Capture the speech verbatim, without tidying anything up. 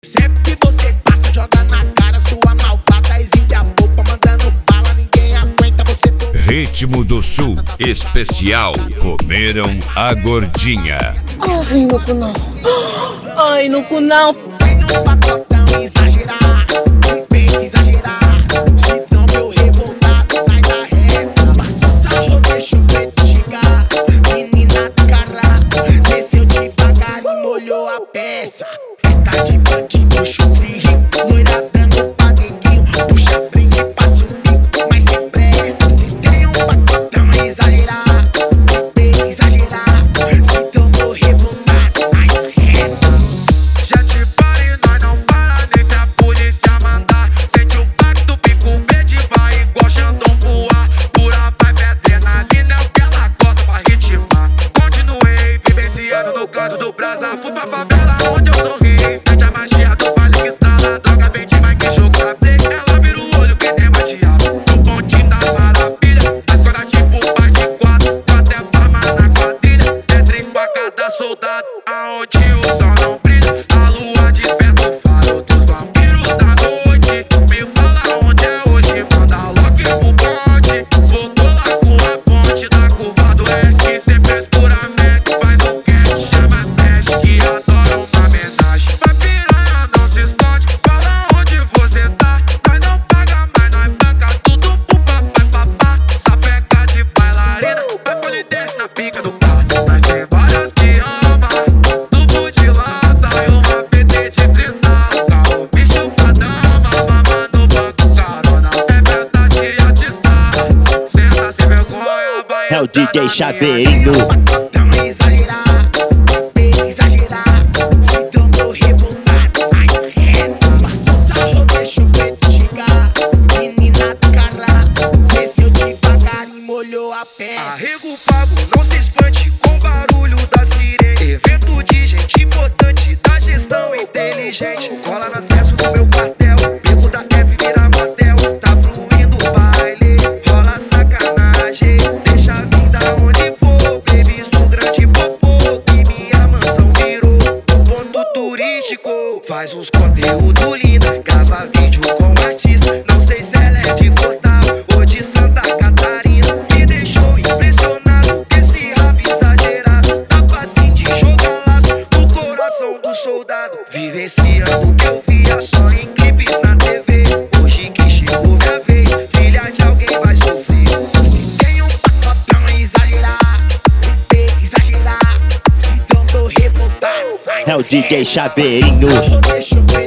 Sempre que você passa, joga na cara sua malvada, exime a boca, mandando bala, ninguém aguenta você. Ritmo do Sul especial. Comeram a gordinha. Ai, no cu não. Ai, no cu não. Tem um pacotão exagerar, um peito exagerar. Se não meu revoltado, sai da reta. Passou sarro, deixa o preto chegar. Menina do cará, desceu devagar e molhou a peça. Tá de bandido, puxa o frio, loira dando pra neguinho. Puxa brinque, passa o bico, mas sem pressa. Se tem um pacotão exagerar, um peito exagerar. Se tão meu revoltado, sai da reta. Já te parei, nós não para nem se a polícia mandar. Sente o baque do bico verde, vai igual Xandão voar. Pura vibe, adrenalina é o que ela gosta pra ritmar. Continuei vivenciando no canto do brasa. Fui pra favela onde eu sorri. Sente a magia do baile que estrala. Droga bem demais que jogo pra play. Ela vira o olho quem tem mais diabo. No pontinho da maravilha. A escola tipo bate quatro. Até palma na quadrilha. É três pra cada soldado. Aonde o sol não brilha, a lua desperta o faro dos vampiros da noite. Me fala onde é hoje, manda logo pro bonde. Voltou lá com a fonte da curva do S. Sempre escuramente faz o catch. Chama as peste que adoram uma homenagem. Vai piranha, não se esconde, fala onde você tá. Nós não paga, mas nós banca tudo pro papai, papá. Sapeca de bailarina, vai polidez na pica do carro. Nós tem várias que ama, tubo de lança e uma P T de trinta. Carro bicho pra dama, mama no banco carona. É festa de artista, senta sem vergonha, vai É o D J entrar na Chaveirinho. Pacotão exagerar, um peito exagerar. Se tão meu revoltado, sai da reta. Passou sarro, deixa o preto chegar. Menina do cará, desceu devagar e molhou a peça. Arrega o pago, não se espante com o barulho da sirene. Evento de gente importante, da gestão inteligente. Cola no acesso do meu quartel, bebo da F vira motel. Tá fluindo o baile, rola sacanagem. Deixa a vida onde for, babies do grande popô. Que minha mansão virou um ponto turístico. Faz uns conteúdo lindo, grava vídeo com artista. Não sei se ela é de Fortal ou de Santa Catarina. Me deixou impressionado, esse rap exagerado. Tá facinho de jogar laço no coração do soldado. Vivenciando o que eu via só em clipes na T V. Hoje que chegou minha vez, filha de alguém vai sofrer. Se tem um pacotão exagerar, um peito exagerar. Se tão meu revoltado, sai É o da D J reta. Chaveirinho. Passou sarro, deixa o